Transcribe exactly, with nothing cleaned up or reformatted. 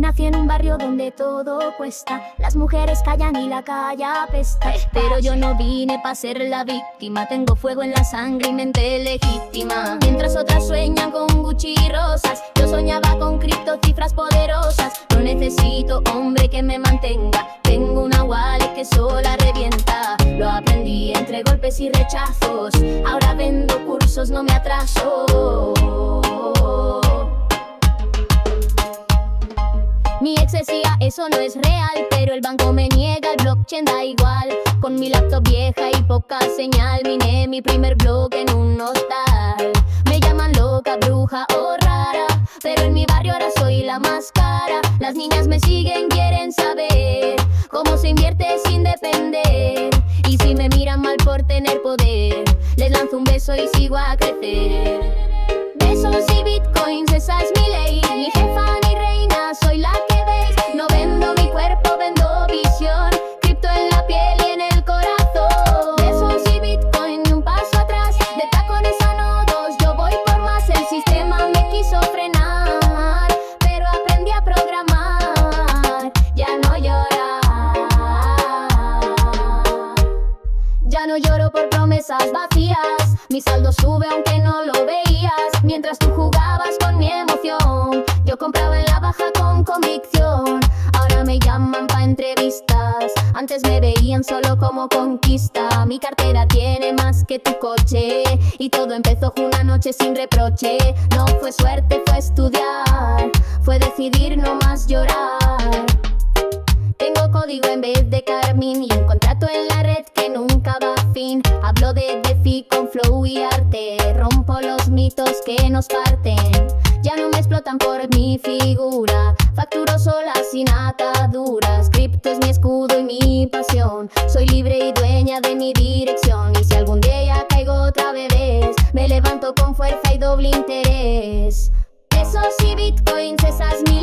nací en un barrio donde todo cuesta. Las mujeres callan y la calle apesta. Pero yo no vine pa' ser la víctima. Tengo fuego en la sangre y mente legítima. Mientras otras sueñan con Gucci y rosas, yo soñaba con cripto, cifras poderosas. No necesito hombre que me mantenga. Tengo una wallet que sola revienta. Lo aprendí entre golpes y rechazos. Ahora vendo cursos, no me atraso. Mi ex decía eso no es real, pero el banco me niega, el blockchain da igual. Con mi laptop vieja y poca señal, miné mi primer blog en un hostal. Me llaman loca, bruja o rara, pero en mi barrio ahora soy la más cara. Las niñas me siguen, quieren saber cómo se invierte sin depender. Y si me miran mal por tener poder, les lanzo un beso y sigo a crecer. Besos y bitcoins, esa es mi ley. Ni jefa ni reina, soy la que veis. No vendo mi cuerpo, vendo visión. Cripto en la piel y en el corazón. Besos y bitcoin, ni un paso atrás. De tacones a nodos, yo voy por más. El sistema me quiso frenar, pero aprendí a programar. Ya no llorar. Ya no lloro por promesas vacías. Mi saldo sube aunque no lo veías. Mientras tú jugabas con mi emoción, yo compraba en la baja con convicción. Ahora me llaman pa' entrevistas. Antes me veían solo como conquista. Mi cartera tiene más que tu coche. Y todo empezó con una noche sin reproche. No fue suerte, fue estudiar. Fue decidir no más llorar. Tengo código en vez de carmín y un contrato en la red que nunca va a fin. Hablo de DeFi con flow y arte. Rompo los mitos que nos parten. Ya no me explotan por mi figura. Facturo sola sin ataduras. Cripto es mi escudo y mi pasión. Soy libre y dueña de mi dirección. Y si algún día ya caigo otra vez, me levanto con fuerza y doble interés. Pesos y bitcoins, esa es mi